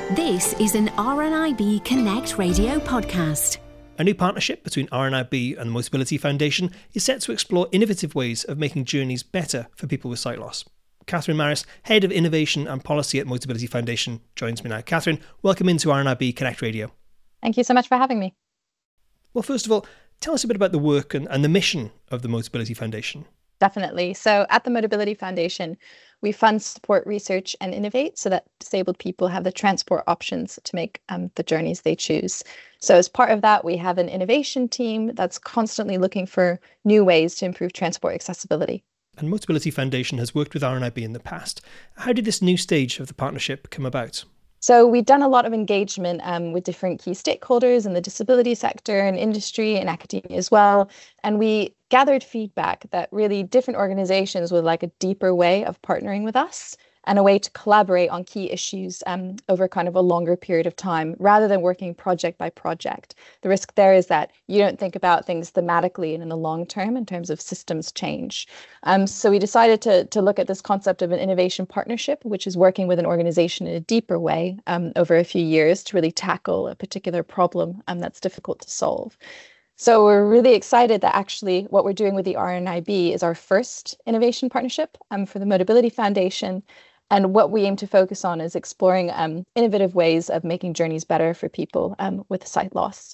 This is an RNIB Connect radio podcast. A new partnership between RNIB and the Motability Foundation is set to explore innovative ways of making journeys better for people with sight loss. Catherine Maris, Head of Innovation and Policy at Motability Foundation, joins me now. Catherine, welcome into RNIB Connect Radio. Thank you so much for having me. Well, first of all, tell us a bit about the work and the mission of the Motability Foundation. Definitely. So at the Motability Foundation, we fund, support, research and innovate so that disabled people have the transport options to make the journeys they choose. So as part of that, we have an innovation team that's constantly looking for new ways to improve transport accessibility. And Motability Foundation has worked with RNIB in the past. How did this new stage of the partnership come about? So we've done a lot of engagement with different key stakeholders in the disability sector and industry and academia as well. And we gathered feedback that really different organizations would like a deeper way of partnering with us and a way to collaborate on key issues over kind of a longer period of time, rather than working project by project. The risk there is that you don't think about things thematically and in the long term in terms of systems change. So we decided to look at this concept of an innovation partnership, which is working with an organization in a deeper way over a few years to really tackle a particular problem that's difficult to solve. So we're really excited that actually what we're doing with the RNIB is our first innovation partnership for the Motability Foundation. And what we aim to focus on is exploring innovative ways of making journeys better for people with sight loss.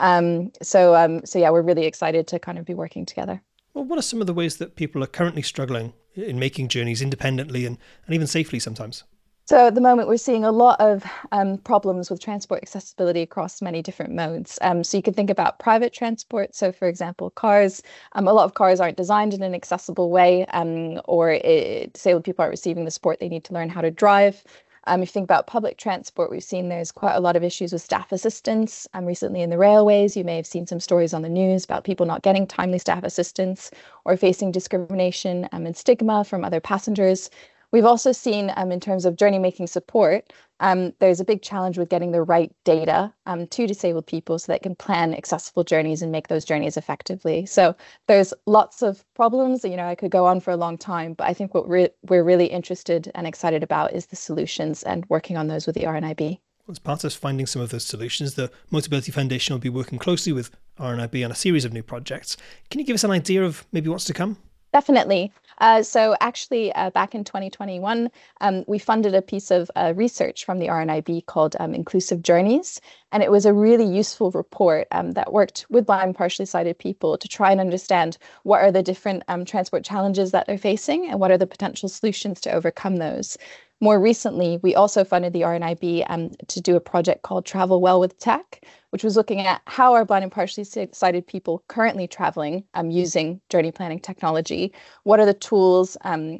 So we're really excited to kind of be working together. Well, what are some of the ways that people are currently struggling in making journeys independently and even safely sometimes? So at the moment, we're seeing a lot of problems with transport accessibility across many different modes. So you can think about private transport. So for example, cars, a lot of cars aren't designed in an accessible way, or disabled people aren't receiving the support they need to learn how to drive. If you think about public transport, we've seen there's quite a lot of issues with staff assistance. Recently in the railways, you may have seen some stories on the news about people not getting timely staff assistance or facing discrimination and stigma from other passengers. We've also seen in terms of journey making support, there's a big challenge with getting the right data to disabled people so they can plan accessible journeys and make those journeys effectively. So there's lots of problems. I could go on for a long time, but I think what we're really interested and excited about is the solutions and working on those with the RNIB. As part of finding some of those solutions, the Motability Foundation will be working closely with RNIB on a series of new projects. Can you give us an idea of maybe what's to come? Definitely. So actually, back in 2021, we funded a piece of research from the RNIB called Inclusive Journeys. And it was a really useful report that worked with blind and partially sighted people to try and understand what are the different transport challenges that they're facing and what are the potential solutions to overcome those. More recently, we also funded the RNIB to do a project called Travel Well with Tech, which was looking at how are blind and partially sighted people currently traveling using journey planning technology. What are the tools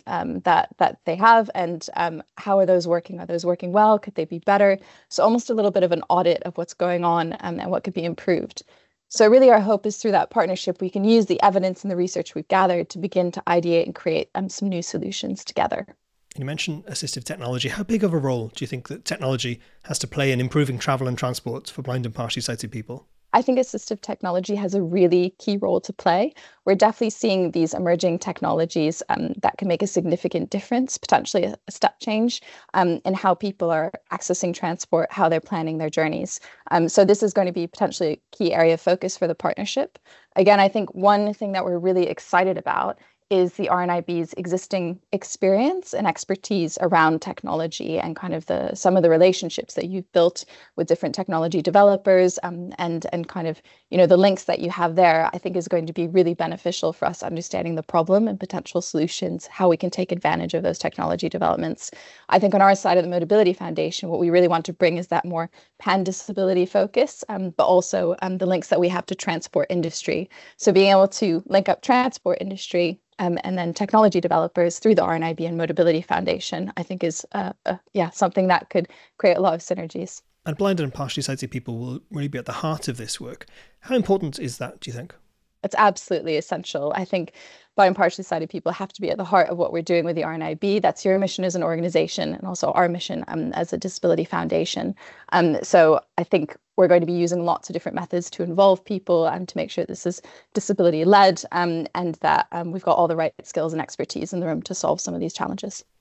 that they have, and how are those working? Are those working well? Could they be better? So almost a little bit of an audit of what's going on and what could be improved. So really our hope is through that partnership, we can use the evidence and the research we've gathered to begin to ideate and create some new solutions together. You mentioned assistive technology. How big of a role do you think that technology has to play in improving travel and transport for blind and partially sighted people? I think assistive technology has a really key role to play. We're definitely seeing these emerging technologies that can make a significant difference, potentially a step change in how people are accessing transport, how they're planning their journeys. So this is going to be potentially a key area of focus for the partnership. Again, I think one thing that we're really excited about is the RNIB's existing experience and expertise around technology and kind of some of the relationships that you've built with different technology developers and kind of, the links that you have there, I think is going to be really beneficial for us understanding the problem and potential solutions, how we can take advantage of those technology developments. I think on our side of the Motability Foundation, what we really want to bring is that more pan-disability focus, but also the links that we have to transport industry. So being able to link up transport industry and then technology developers through the RNIB and Motability Foundation, I think is something that could create a lot of synergies. And blind and partially sighted people will really be at the heart of this work. How important is that, do you think? It's absolutely essential. I think blind and partially sighted people have to be at the heart of what we're doing with the RNIB. That's your mission as an organization and also our mission as a disability foundation. So I think we're going to be using lots of different methods to involve people and to make sure this is disability led and that we've got all the right skills and expertise in the room to solve some of these challenges.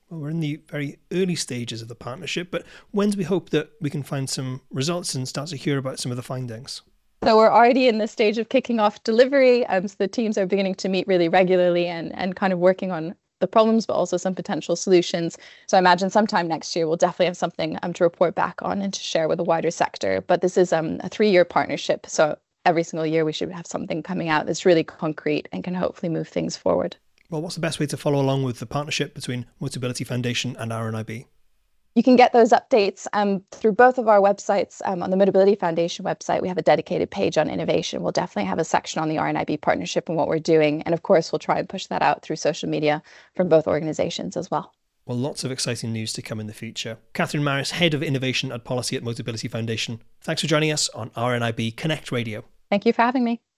Well, we're in the very early stages of the partnership, but when do we hope that we can find some results and start to hear about some of the findings? So we're already in the stage of kicking off delivery. So the teams are beginning to meet really regularly and kind of working on the problems, but also some potential solutions. So I imagine sometime next year, we'll definitely have something to report back on and to share with the wider sector. But this is a 3-year partnership. So every single year, we should have something coming out that's really concrete and can hopefully move things forward. Well, what's the best way to follow along with the partnership between Motability Foundation and RNIB? You can get those updates through both of our websites. On the Motability Foundation website, we have a dedicated page on innovation. We'll definitely have a section on the RNIB partnership and what we're doing. And of course, we'll try and push that out through social media from both organizations as well. Well, lots of exciting news to come in the future. Catherine Maris, Head of Innovation and Policy at Motability Foundation. Thanks for joining us on RNIB Connect Radio. Thank you for having me.